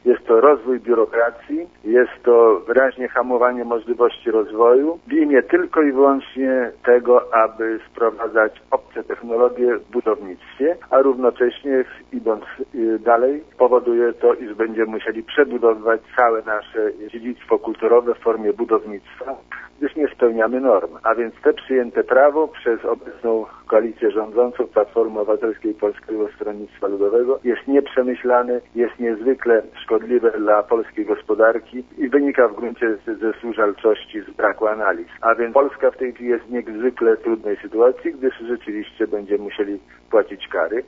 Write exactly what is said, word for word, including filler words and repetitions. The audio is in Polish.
jest to rozwój biurokracji, jest to wyraźnie hamowanie możliwości rozwoju w imię tylko i wyłącznie tego, aby sprowadzać obce technologie w budownictwie, a równocześnie idąc dalej powoduje to, iż będziemy musieli przebudowywać całe nasze dziedzictwo kulturowe w formie budownictwa, gdyż nie spełniamy norm. A więc te przyjęte prawo przez obecną koalicję rządzącą Platformy Obywatelskiej i Polskiego Stronnictwa Ludowego jest nieprzemyślane, jest niezwykle szkodliwe dla polskiej gospodarki i wynika w gruncie ze służalczości, z braku analiz. A więc Polska w tej chwili jest w niezwykle trudnej sytuacji, gdyż rzeczywiście będziemy musieli płacić kary.